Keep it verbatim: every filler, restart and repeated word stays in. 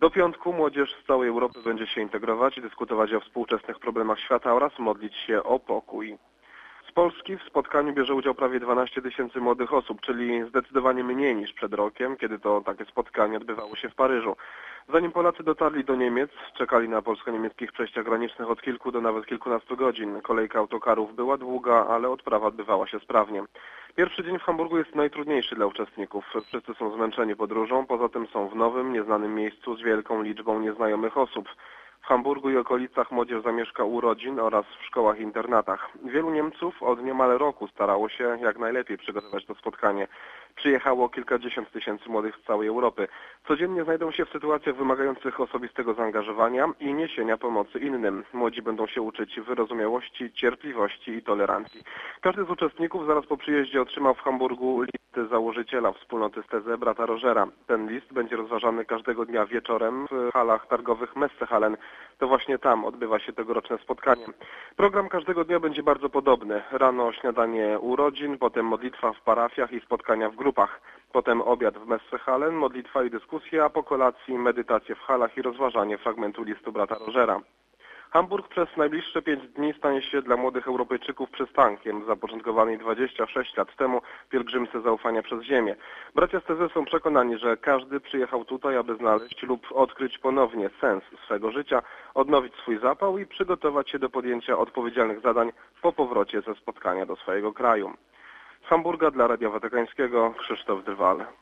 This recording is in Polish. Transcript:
Do piątku młodzież z całej Europy będzie się integrować i dyskutować o współczesnych problemach świata oraz modlić się o pokój. Z Polski w spotkaniu bierze udział prawie dwanaście tysięcy młodych osób, czyli zdecydowanie mniej niż przed rokiem, kiedy to takie spotkanie odbywało się w Paryżu. Zanim Polacy dotarli do Niemiec, czekali na polsko-niemieckich przejściach granicznych od kilku do nawet kilkunastu godzin. Kolejka autokarów była długa, ale odprawa odbywała się sprawnie. Pierwszy dzień w Hamburgu jest najtrudniejszy dla uczestników. Wszyscy są zmęczeni podróżą, poza tym są w nowym, nieznanym miejscu z wielką liczbą nieznajomych osób. W Hamburgu i okolicach młodzież zamieszka u rodzin oraz w szkołach i internatach. Wielu Niemców od niemal roku starało się jak najlepiej przygotować to spotkanie. Przyjechało kilkadziesiąt tysięcy młodych z całej Europy. Codziennie znajdą się w sytuacjach wymagających osobistego zaangażowania i niesienia pomocy innym. Młodzi będą się uczyć wyrozumiałości, cierpliwości i tolerancji. Każdy z uczestników zaraz po przyjeździe otrzymał w Hamburgu list założyciela wspólnoty Steze, brata Rogera. Ten list będzie rozważany każdego dnia wieczorem w halach targowych Messehallen. To właśnie tam odbywa się tegoroczne spotkanie. Program każdego dnia będzie bardzo podobny. Rano śniadanie u rodzin, potem modlitwa w parafiach i spotkania w grupach. Potem obiad w Messehallen, modlitwa i dyskusja, a po kolacji medytacje w halach i rozważanie fragmentu listu brata Rogera. Hamburg przez najbliższe pięć dni stanie się dla młodych Europejczyków przystankiem zapoczątkowanej dwadzieścia sześć lat temu pielgrzymce zaufania przez ziemię. Bracia Steze są przekonani, że każdy przyjechał tutaj, aby znaleźć lub odkryć ponownie sens swego życia, odnowić swój zapał i przygotować się do podjęcia odpowiedzialnych zadań po powrocie ze spotkania do swojego kraju. Z Hamburga dla Radia Watykańskiego Krzysztof Drwal.